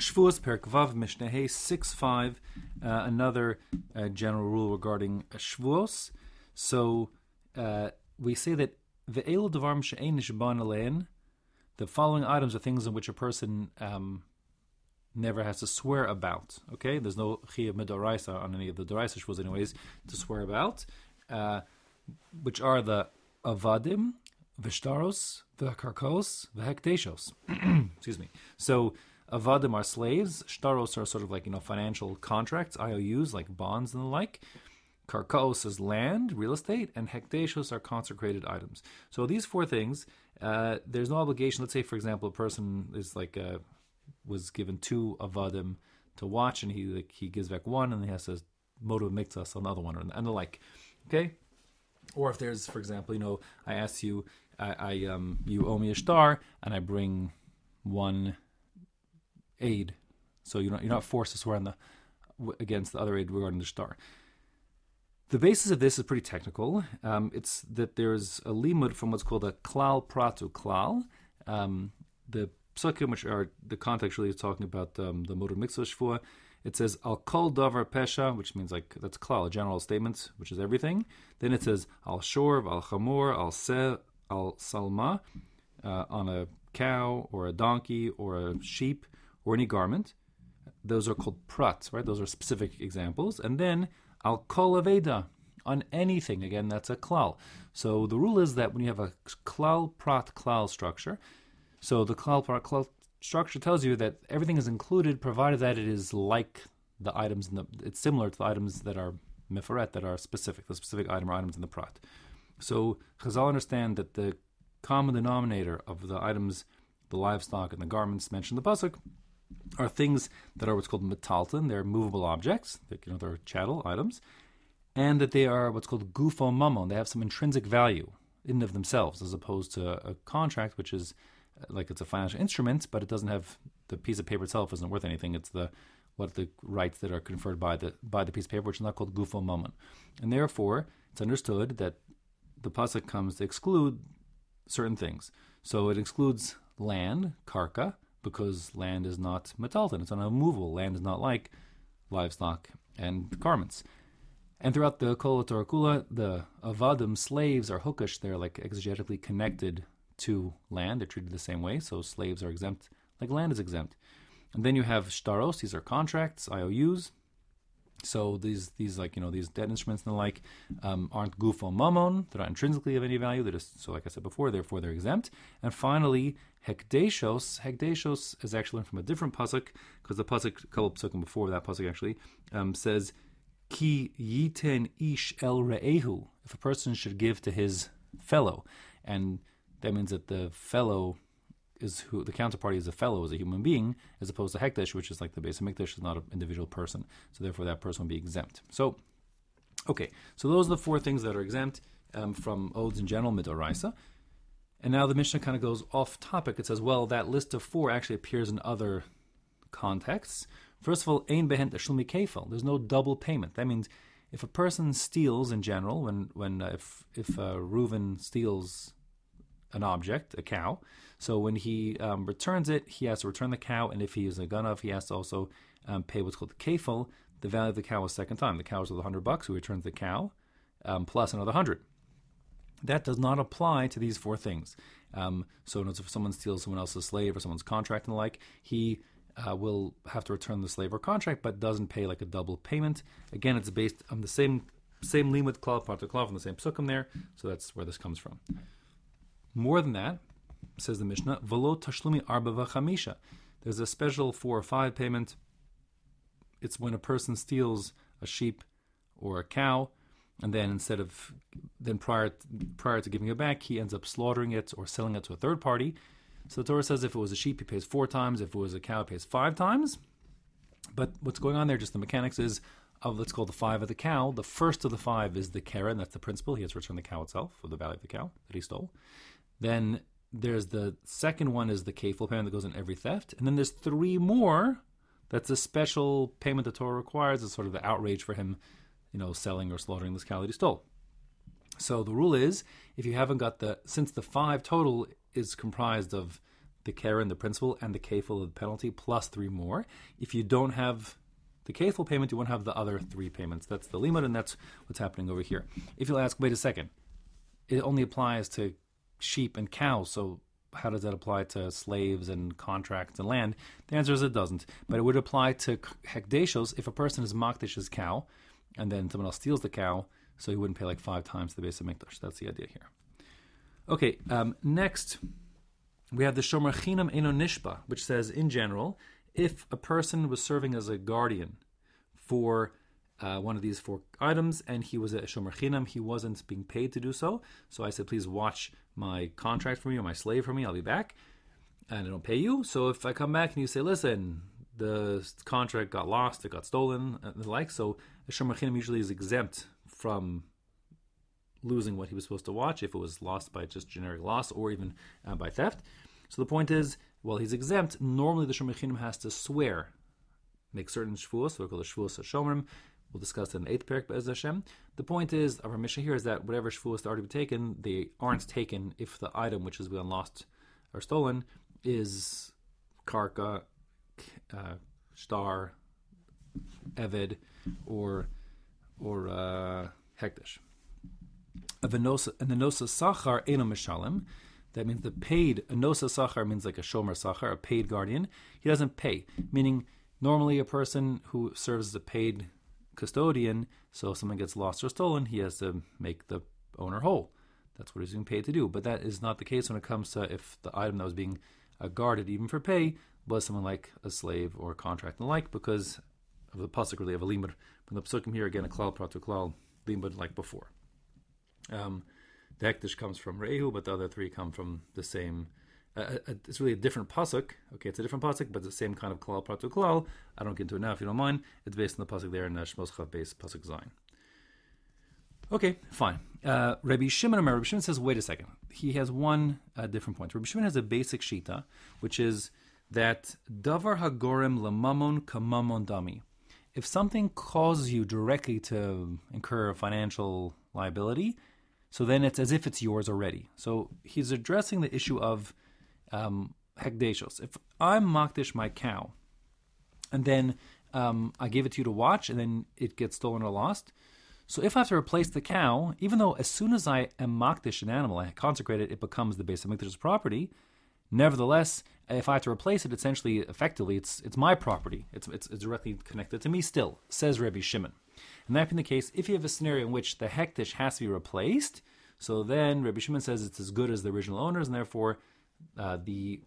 Shvuos Perek Vav Mishnah Hey 6:5. Another general rule regarding Shvuos. So we say that ve'elu devarim she'ein nishban alein. The following items are things in which a person never has to swear about. Okay, there's no chiyuv midoraisa on any of the doraisa shvuos, anyways, to swear about, which are the avadim, v'shtaros, v'karkos, v'hekdeshos. Excuse me. So avadim are slaves. Shtaros are sort of like financial contracts, IOUs like bonds and the like. Karkos is land, real estate, and hekdeshos are consecrated items. So these four things, there's no obligation. Let's say, for example, a person is was given two avadim to watch, and he gives back one, and he has to motive miktas on the other one, and the like. Okay, or if there's, for example, I ask you, you owe me a star, and I bring one aid, so you're not forced to swear against the other aid regarding the star. The basis of this is pretty technical. It's that there's a limud from what's called a klal pratu klal. The psukim, which are the context really is talking about the motor mitzvah shvua. It says al kol davar pesha, which means that's klal, a general statement, which is everything. Then it says al shorv, al chamor, al se, al salma, on a cow or a donkey or a sheep or any garment. Those are called prat, right? Those are specific examples. And then al kol aveda, on anything. Again, that's a klal. So the rule is that when you have a klal prat klal structure, so the klal prat klal structure tells you that everything is included, provided that it is like the items it's similar to the items that are mifaret, that are specific, the specific item or items in the prat. So Chazal understand that the common denominator of the items, the livestock and the garments mentioned in the pasuk, are things that are what's called metalton. They're movable objects, they're chattel items, and that they are what's called gufo mammon. They have some intrinsic value in and of themselves, as opposed to a contract, which is like it's a financial instrument, but it doesn't have, the piece of paper itself isn't worth anything. It's the rights that are conferred by the piece of paper, which is not called gufo mammon. And therefore, it's understood that the pasuk comes to exclude certain things. So it excludes land, karka, because land is not metalton, it's unmovable. Land is not like livestock and garments. And throughout the Kol Torah Kula, the avadim, slaves, are hukash. They're like exegetically connected to land. They're treated the same way. So slaves are exempt, like land is exempt. And then you have shtaros. These are contracts, IOUs. So these debt instruments and the like aren't gufo mammon. They're not intrinsically of any value. They're just, so like I said before, therefore they're exempt. And finally, hekdeshos. Hekdeshos is actually learned from a different pasuk, because the pasuk, a couple pasukim before that pasuk actually, says, Ki yiten ish el re'ehu, if a person should give to his fellow. And that means that the fellow is who, the counterparty is a fellow, is a human being, as opposed to hekdesh, which is like the base of mikdash, is not an individual person. So therefore that person will be exempt. So, okay, so those are the four things that are exempt from oaths in general, midoraisa. And now the Mishnah kind of goes off topic. It says, well, that list of four actually appears in other contexts. First of all, ein behen tashlumi kefil. There's no double payment. That means if a person steals in general, if Reuven steals an object, a cow, so when he returns it, he has to return the cow, and if he is a ganav, he has to also pay what's called the kefil, the value of the cow a second time. The cow is worth $100, so he returns the cow plus another 100. That does not apply to these four things. So if someone steals someone else's slave or someone's contract and the like, he will have to return the slave or contract, but doesn't pay like a double payment. Again, it's based on the same limud klal part klal from the same psukim there, so that's where this comes from. More than that, says the Mishnah, v'lo tashlumi arba v'chamisha. There's a special 4 or 5 payment. It's when a person steals a sheep or a cow, and then prior to giving it back, he ends up slaughtering it or selling it to a third party. So the Torah says if it was a sheep, he pays 4 times. If it was a cow, he pays 5 times. But what's going on there, just the mechanics is, of let's call the 5 of the cow, the first of the 5 is the keren, that's the principal. He has to return the cow itself, for the value of the cow that he stole. Then there's the second one is the kefil payment that goes in every theft. And then there's 3 more. That's a special payment the Torah requires. It's sort of the outrage for him, selling or slaughtering this cow that he stole. So the rule is, if you haven't got since the 5 total is comprised of the Karen, the principal, and the kafel of the penalty, plus 3 more. If you don't have the kafel payment, you won't have the other 3 payments. That's the limit, and that's what's happening over here. If you'll ask, wait a second, it only applies to sheep and cows, so how does that apply to slaves and contracts and land? The answer is it doesn't. But it would apply to hekdeshos if a person is makdish his cow, and then someone else steals the cow, so he wouldn't pay like 5 times the base of mikdash. That's the idea here. Okay, next we have the shomer chinam eno nishba, which says, in general, if a person was serving as a guardian for one of these 4 items and he was a shomer chinam, he wasn't being paid to do so. So I said, please watch my contract for me or my slave for me, I'll be back. And I don't pay you. So if I come back and you say, listen, the contract got lost, it got stolen, and the like, so a shomer chinam usually is exempt from losing what he was supposed to watch if it was lost by just generic loss or even by theft. So the point is, well, he's exempt. Normally the shomer chinam has to swear, make certain shvuos, so we call the shvuos hashomrim. We'll discuss that in the 8th parak be'ez Hashem. The point is, our mission here is that whatever shvuos that already been taken, they aren't taken if the item which has been lost or stolen is karka, shtar, eved, or hekdesh. And the nosa sachar eno mishalim. That means the paid, a nosa sachar means like a shomer sachar, a paid guardian. He doesn't pay, meaning normally a person who serves as a paid custodian, so if someone gets lost or stolen, he has to make the owner whole. That's what he's being paid to do. But that is not the case when it comes to if the item that was being guarded, even for pay, was someone like a slave or a contract and the like, because of the pasuk really of a limud. From the pasukim here again, a klal prat to klal limud like before. The hekdesh comes from Rehu, but the other 3 come from the same. It's really a different pasuk. Okay, it's a different pasuk, but it's the same kind of klal prat to klal. I don't get into it now if you don't mind. It's based on the pasuk there in Shmos Chav Beis pasuk Zayin. Okay, fine. Rabbi Shimon says, wait a second. He has one different point. Rabbi Shimon has a basic shita, which is that davar hagorem lamamon kamamon dami. If something causes you directly to incur financial liability, so then it's as if it's yours already. So he's addressing the issue of hekdeshos. If I'm makdish my cow, and then I give it to you to watch, and then it gets stolen or lost, so if I have to replace the cow, even though as soon as I am makdish an animal, I consecrate it, it becomes the base of mikdash's property, nevertheless, if I have to replace it, essentially, effectively, it's my property. It's directly connected to me still, says Rabbi Shimon. And that being the case, if you have a scenario in which the hekdesh has to be replaced, so then Rabbi Shimon says it's as good as the original owners, and therefore the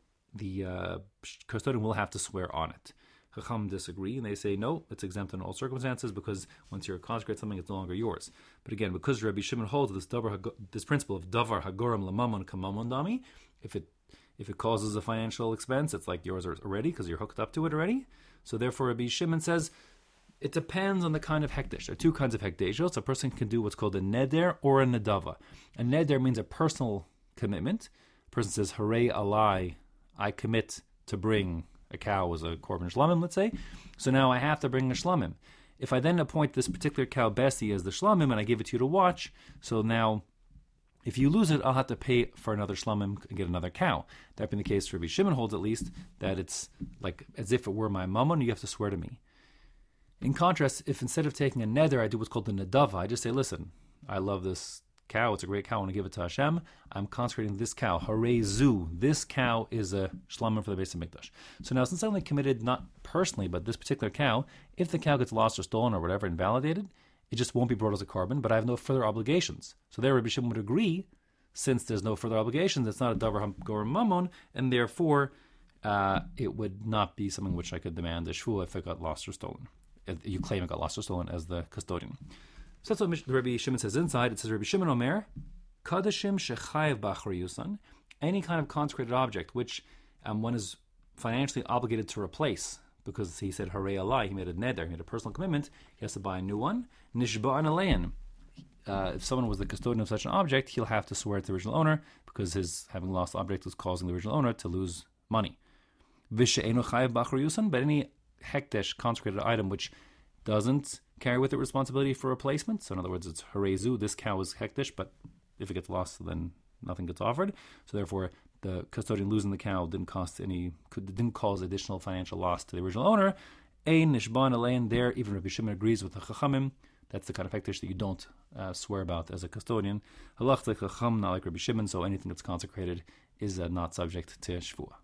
custodian will have to swear on it. Chacham disagree, and they say no, it's exempt in all circumstances because once you're consecrate something, it's no longer yours. But again, because Rabbi Shimon holds this principle of davar hagoram lamamon kamamon dami, if it causes a financial expense, it's like yours already because you're hooked up to it already. So therefore, Rabbi Shimon says it depends on the kind of hekdesh. There are 2 kinds of hekdeshos. A person can do what's called a neder or a nadava. A neder means a personal commitment. A person says, "Harei alai, I commit to bring a cow as a korban shlamim," let's say. So now I have to bring a shlamim. If I then appoint this particular cow Bessie as the shlamim and I give it to you to watch, so now if you lose it, I'll have to pay for another shlamim and get another cow. That being the case, Rabbi Shimon holds at least that it's like as if it were my mammon, you have to swear to me. In contrast, if instead of taking a neder, I do what's called the nadava, I just say, listen, I love this cow, it's a great cow, I want to give it to Hashem, I'm consecrating this cow, Harei zu, this cow is a shlamim for the base of mikdash. So now, since I only committed, not personally, but this particular cow, if the cow gets lost or stolen or whatever, invalidated, it just won't be brought as a korban, but I have no further obligations. So there Rabbi Shimon would agree, since there's no further obligations, it's not a davar hagorem mamon, and therefore it would not be something which I could demand a shvuah if it got lost or stolen. If you claim it got lost or stolen as the custodian. So that's what Rabbi Shimon says inside. It says, Rabbi Shimon Omer, Kadashim shechayev b'achriyusan, any kind of consecrated object which one is financially obligated to replace, because he said, Harei alai, he made a neder, he made a personal commitment, he has to buy a new one. Nishba'an alein, if someone was the custodian of such an object, he'll have to swear to the original owner, because his having lost the object was causing the original owner to lose money. Vishe'enu chayev b'achriyusan, but any hekdesh, consecrated item, which doesn't carry with it responsibility for replacement. So in other words, it's Harei zu, this cow is hekdesh, but if it gets lost, then nothing gets offered. So therefore, the custodian losing the cow didn't cause additional financial loss to the original owner. Ein nishban alein, there, even Rabbi Shimon agrees with the Chachamim. That's the kind of hektish that you don't swear about as a custodian. Halach like Chacham, not like Rabbi Shimon, so anything that's consecrated is not subject to Shvuah.